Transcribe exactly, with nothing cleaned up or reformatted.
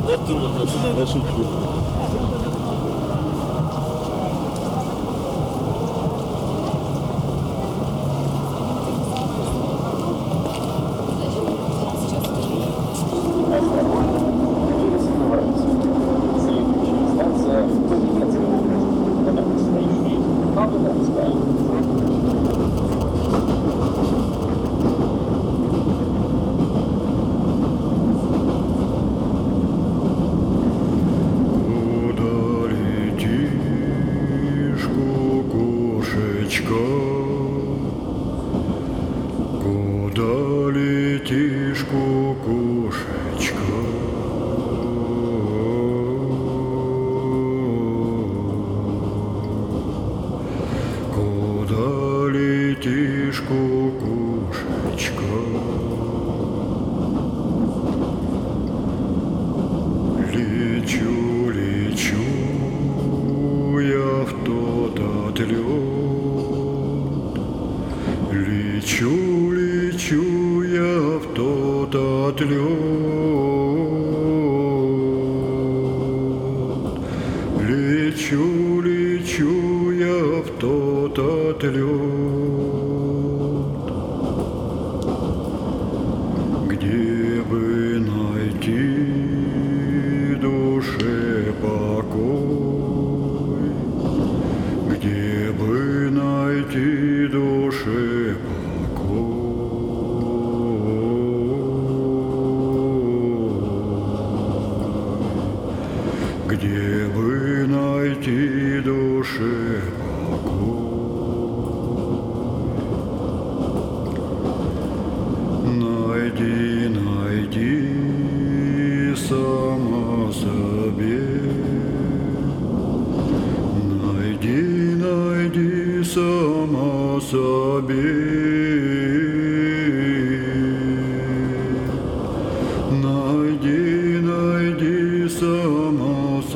Я шучу. Куда летишь, кукушечка? Куда летишь, кукушечка? Лечу, лечу я в тот отлет. Лечу, лечу я в тот отлет. Лечу, лечу я в тот отлет. Где бы найти душе покой? Где бы найти душе покой? Где бы найти душе покой? Найди, найди сама себе. Найди, найди сама себе.